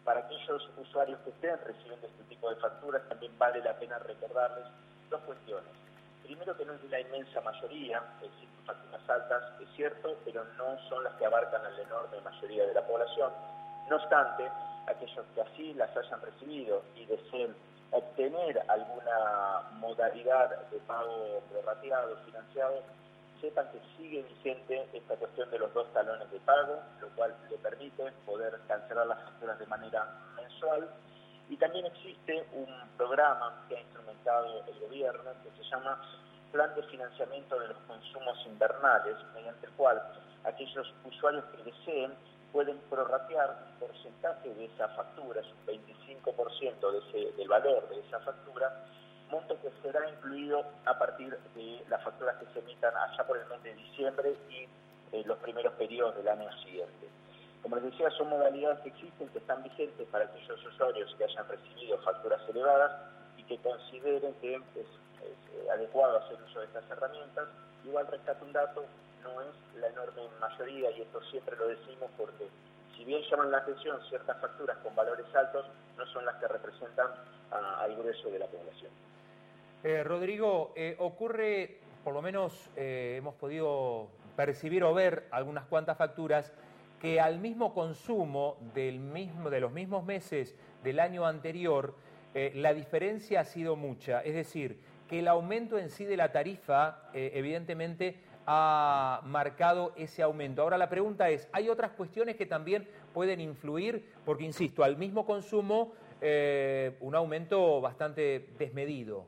Para aquellos usuarios que estén recibiendo este tipo de facturas, también vale la pena recordarles dos cuestiones. Primero, que no es de la inmensa mayoría, existen facturas altas, es cierto, pero no son las que abarcan a la enorme mayoría de la población. No obstante, aquellos que así las hayan recibido y deseen obtener alguna modalidad de pago prorrateado, financiado, sepan que sigue vigente esta cuestión de los 2 talones de pago, lo cual le permite poder cancelar las facturas de manera mensual. Y también existe un programa que ha instrumentado el gobierno que se llama Plan de Financiamiento de los Consumos Invernales, mediante el cual aquellos usuarios que deseen pueden prorratear un porcentaje de esa factura, es un 25% del valor de esa factura, monto que será incluido a partir de las facturas que se emitan allá por el mes de diciembre y los primeros periodos del año siguiente. Como les decía, son modalidades que existen, que están vigentes para aquellos usuarios que hayan recibido facturas elevadas y que consideren que es adecuado hacer uso de estas herramientas. Igual rescato un dato, no es la enorme mayoría, y esto siempre lo decimos porque si bien llaman la atención ciertas facturas con valores altos, no son las que representan al grueso de la población. Rodrigo, ocurre, por lo menos hemos podido percibir o ver algunas cuantas facturas que al mismo consumo de los mismos meses del año anterior, la diferencia ha sido mucha. Es decir, que el aumento en sí de la tarifa, evidentemente, ha marcado ese aumento. Ahora la pregunta es, ¿hay otras cuestiones que también pueden influir? Porque, insisto, al mismo consumo, un aumento bastante desmedido.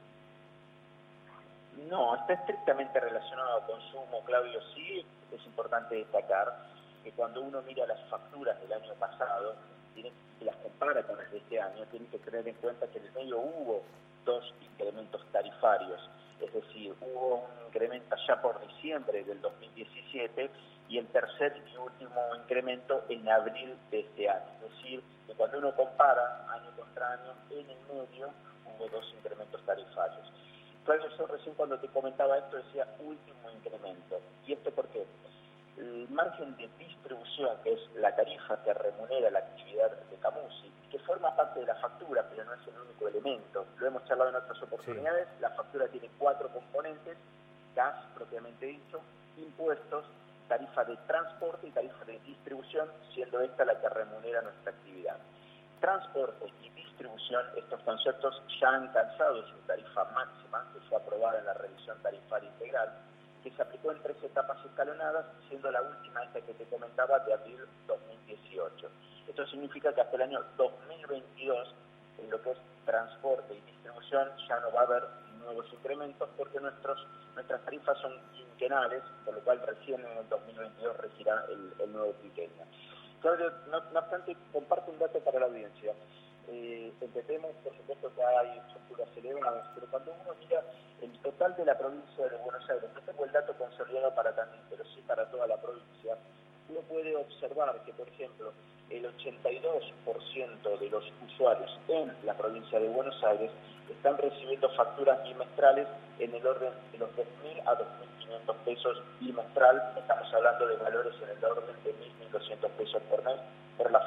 No, está estrictamente relacionado al consumo, Claudio. Sí, es importante destacar que cuando uno mira las facturas del año pasado y las compara con las de este año, tiene que tener en cuenta que en el medio hubo 2 incrementos tarifarios. Es decir, hubo un incremento ya por diciembre del 2017 y el tercer y último incremento en abril de este año. Es decir, que cuando uno compara año contra año, en el medio hubo 2 incrementos tarifarios. Claro, yo recién cuando te comentaba esto decía último incremento. ¿Y esto por qué? El margen de distribución, que es la tarifa que remunera la actividad de Camusi, que forma parte de la factura, pero no es el único elemento. Lo hemos charlado en otras oportunidades. Sí. La factura tiene 4 componentes: gas, propiamente dicho, impuestos, tarifa de transporte y tarifa de distribución, siendo esta la que remunera nuestra actividad. Transporte y distribución, estos conceptos ya han alcanzado su tarifa máxima, que fue aprobada en la revisión tarifaria integral, que se aplicó en 3 etapas escalonadas, siendo la última esta que te comentaba de abril 2018. Esto significa que hasta el año 2022, en lo que es transporte y distribución, ya no va a haber nuevos incrementos porque nuestras tarifas son quinquenales, por lo cual recién en el 2022 regirá el nuevo quinquenio. Claudio, no obstante, comparto un dato para la audiencia. Entendemos, por supuesto, que hay facturas elevadas, pero cuando uno mira el total de la provincia de Buenos Aires, no tengo el dato consolidado para Tandil, pero sí para toda la provincia, uno puede observar que, por ejemplo, el 82% de los usuarios en la provincia de Buenos Aires están recibiendo facturas bimestrales en el orden de los 2.000 a 2.500 pesos bimestral. Estamos hablando de valores en el orden de 1.200 pesos por mes por la